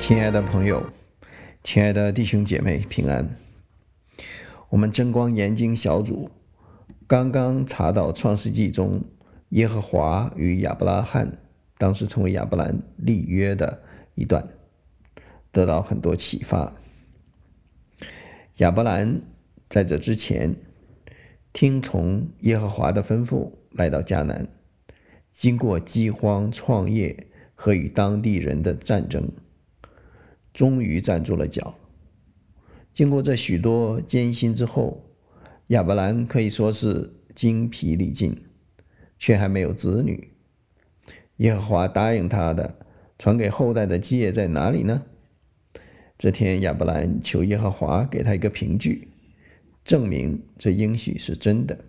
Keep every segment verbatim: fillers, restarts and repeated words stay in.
亲爱的朋友，亲爱的弟兄姐妹，平安。我们真光研经小组刚刚查到创世纪中耶和华与亚伯拉罕，当时称为亚伯兰立约的一段，得到很多启发。亚伯兰在这之前听从耶和华的吩咐，来到迦南，经过饥荒、创业和与当地人的战争，终于站住了脚。经过这许多艰辛之后，亚伯兰可以说是精疲力尽，却还没有子女。耶和华答应他的传给后代的基业在哪里呢？这天亚伯兰求耶和华给他一个凭据，证明这应许是真的。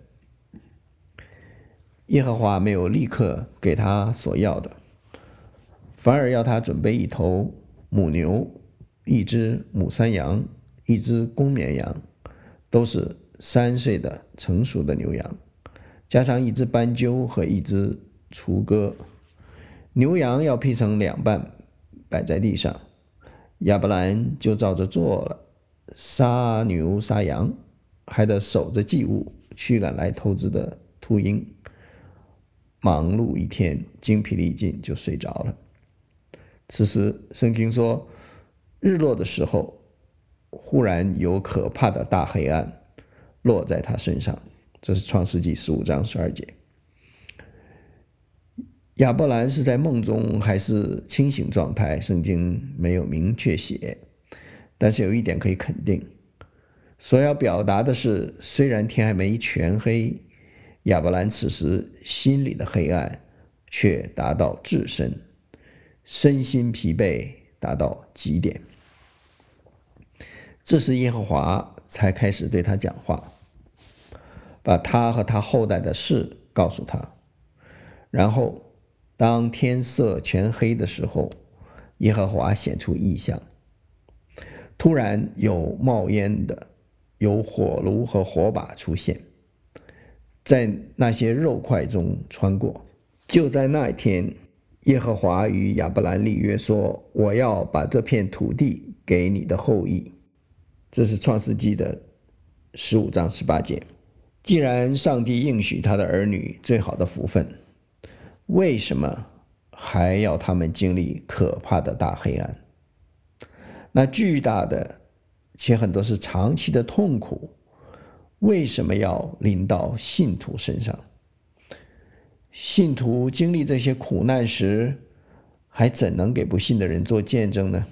耶和华没有立刻给他所要的，反而要他准备一头母牛，一只母山羊，一只公绵羊，都是三岁的成熟的牛羊，加上一只斑鸠和一只雏鸽。牛羊要劈成两半，摆在地上。亚伯兰就照着做了，杀牛杀羊，还得守着祭物，驱赶来偷吃的秃鹰。忙碌一天，精疲力尽，就睡着了。此时圣经说，日落的时候，忽然有可怕的大黑暗落在他身上。这是创世纪十五章十二节。亚伯兰是在梦中还是清醒状态，圣经没有明确写，但是有一点可以肯定，所要表达的是，虽然天还没全黑，亚伯兰此时心里的黑暗却达到至深，身心疲惫达到极点。这时耶和华才开始对他讲话，把他和他后代的事告诉他。然后当天色全黑的时候，耶和华显出异象，突然有冒烟的，有火炉和火把出现，在那些肉块中穿过。就在那一天，耶和华与亚伯兰立约说，我要把这片土地给你的后裔。这是创世纪的十五章十八节。既然上帝应许他的儿女最好的福分，为什么还要他们经历可怕的大黑暗？那巨大的且很多是长期的痛苦，为什么要临到信徒身上？信徒经历这些苦难时，还怎能给不信的人做见证呢？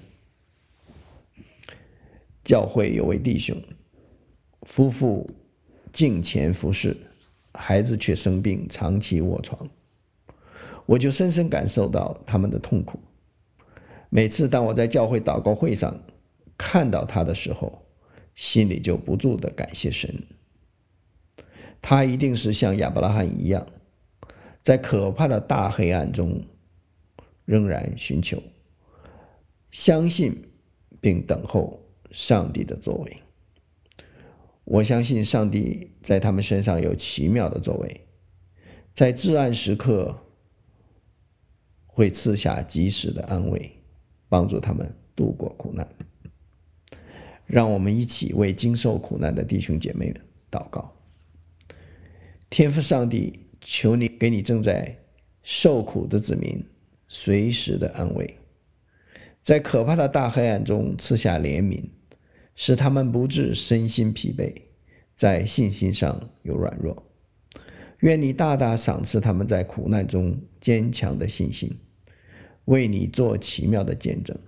教会有位弟兄，夫妇敬虔服侍，孩子却生病，长期卧床。我就深深感受到他们的痛苦。每次当我在教会祷告会上看到他的时候，心里就不住地感谢神。他一定是像亚伯拉罕一样，在可怕的大黑暗中仍然寻求、相信并等候上帝的作为。我相信上帝在他们身上有奇妙的作为，在至暗时刻会赐下及时的安慰，帮助他们度过苦难。让我们一起为经受苦难的弟兄姐妹们祷告。天父上帝，求你给你正在受苦的子民随时的安慰，在可怕的大黑暗中赐下怜悯，使他们不致身心疲惫，在信心上有软弱。愿你大大赏赐他们在苦难中坚强的信心，为你做奇妙的见证。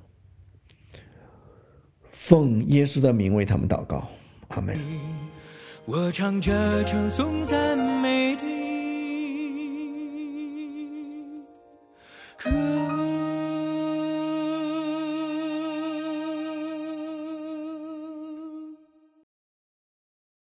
奉耶稣的名为他们祷告，阿们。 我唱着称颂赞美的歌。